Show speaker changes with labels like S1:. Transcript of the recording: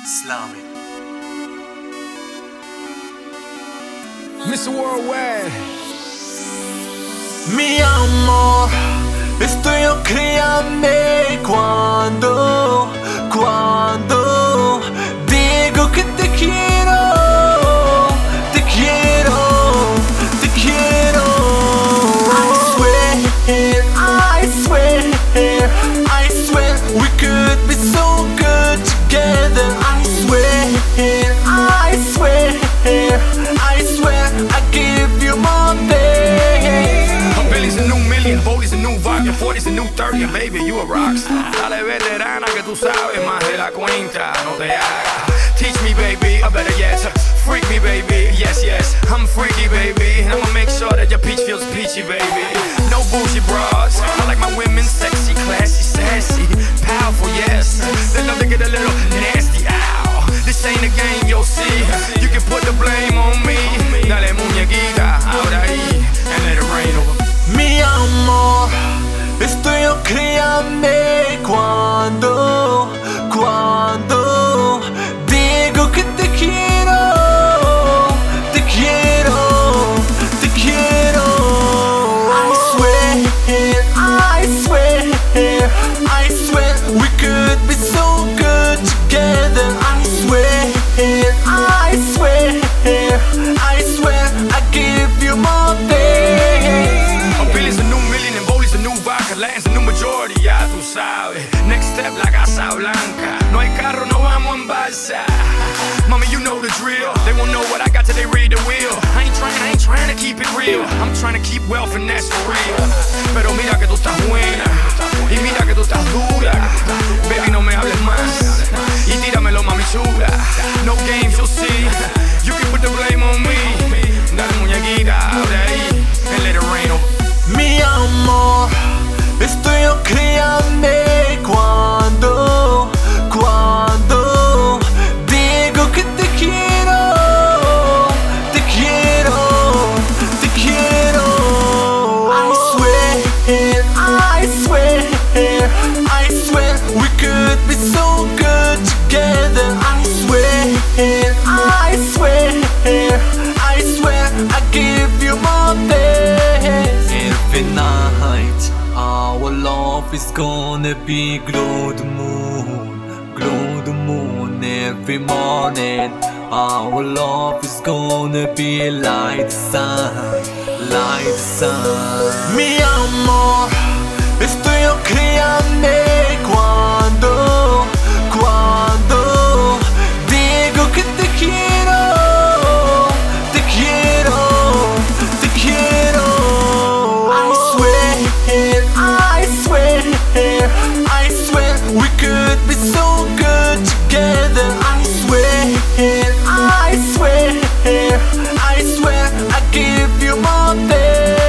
S1: Islamic.
S2: Mr. Worldwide.
S1: Mi amor, estoy créame cuando digo que te quiero, te quiero, te quiero. I swear, we could be so good together. I swear, I give you my best.
S2: A Billy's a new million, Boldy's a new vodka, 40's a new 30, and baby, you a rockstar. Dale veterana que tú sabes más de la cuenta, no te hagas. Teach me, baby, or better yet, freak me, baby. Yes, I'm freaky, baby, and I'ma make sure that your peach feels peachy, baby. No bullshit bras, I like my women sexy, classy, sassy, powerful, yes. They love to get a little nasty, ow. This ain't a game, you'll see. You can put the blame on me. Dale muñequita, ahora ahí, and let it rain over.
S1: Mi amor, estoy créame cuando digo que te quiero, te quiero, te quiero. I swear, we could be so good together. I swear, I give you my best.
S2: A Billy's a new million and Boldy's a new vodka, Latin's a new majority, ya tú sabes. Next step, la Casa Blanca. No hay carro, no vamos en balsa. Mommy, you know the drill. They won't know what I got till they read the wheel. I ain't trying to keep it real. I'm trying to keep wealth and that's for real. Pero mira que tú estás buena y mira que tú estás dura. Baby, no me hables más y tíramelo, mami chula. No games, you'll see. You can put the blame on me. Dale muñequita, ahora ahí, and let it rain over.
S1: Mi amor, estoy créame cuando digo que te quiero, te quiero, te quiero. I swear, we could be so good together. I swear, I give you my best. Every night, our love is gonna be glow the moon. Every morning, our love is gonna be like the sun. Mi amor, estoy créame cuando digo que te quiero, te quiero, te quiero. I swear, we could be so good together. I swear, I give you my best.